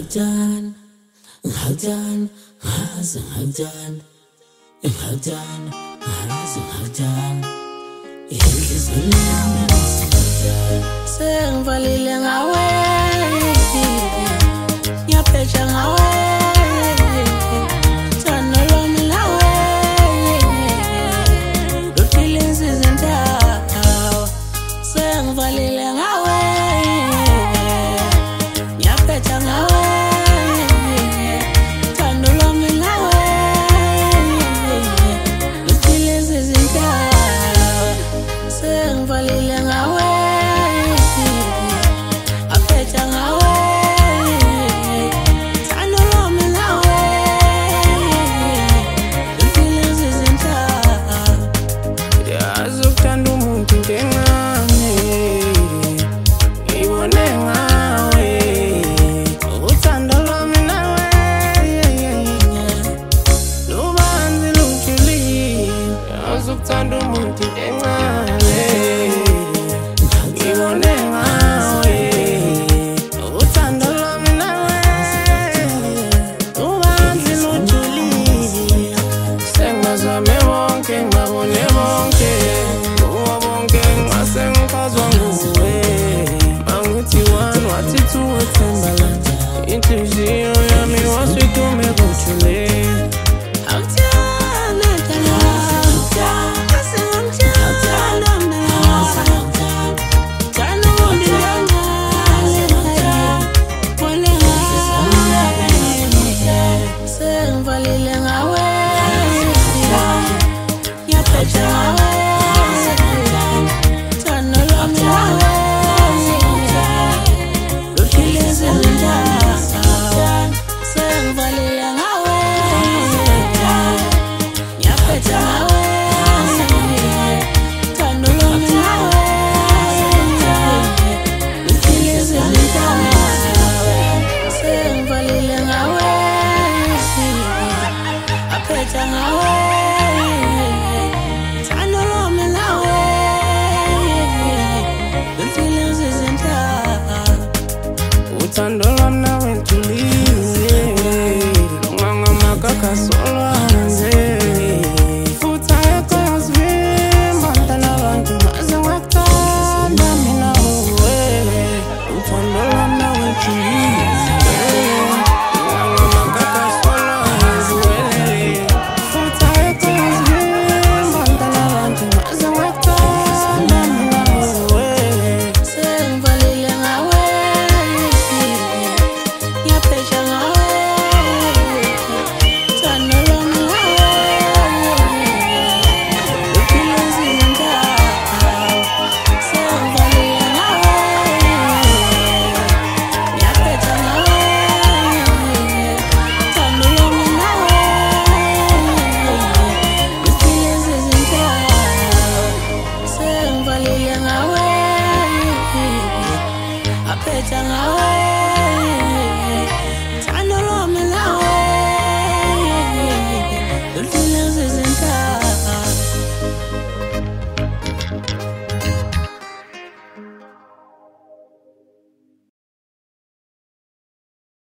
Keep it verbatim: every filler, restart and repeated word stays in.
Hagdan, Hagdan, Hazan Hagdan, Hagdan, Hazan Hagdan. Sengivalile ngawe, ngiyapheja ngawe, thando lwami nawe, luphila izindawo. Sengivalile ngawe, ngiyapheja ngawe, thando lwami nawe, luphila izindawo. Sengivalile ngawe, aphetha ngawe, thando lwami nawe, luphila izindawo. Yazi ukuthanda umuntu ngengane, ngibone ngawe, uthando lwami nawe, lubanzi lujulile. Yazi ukuthanda umuntu ngengane, ngibone ngawe, uthando lwami nawe, lubanzi lujulile. Sengibazame bonke, ngibabone bonke, kubo bonke ngase ngichazwa nguwe. Mangithi one, wathi two, wethembala, inhliziyo yami wasitume kujule. Angithanda ngithanda, asengithanda mina, thando umuntu ngengane, wena ngawe, sengivalile ngawe, ngiyapheja ngawe, thando lwami nawe, luphila izindawo. Sengivalile ngawe, ngiyapheja ngawe, thando lwami nawe, luphila izindawo. Sengivalile ngawe, aphetha ngawe, thando lwami nawe, luphila izindawo. Uthando lwami nawe lujulile, lungangamakaka solwanze. Futhi ayekho ozivimba mntana abantu, ngaze ngakuthanda mina uwe. Uthando lwami nawe lujulile.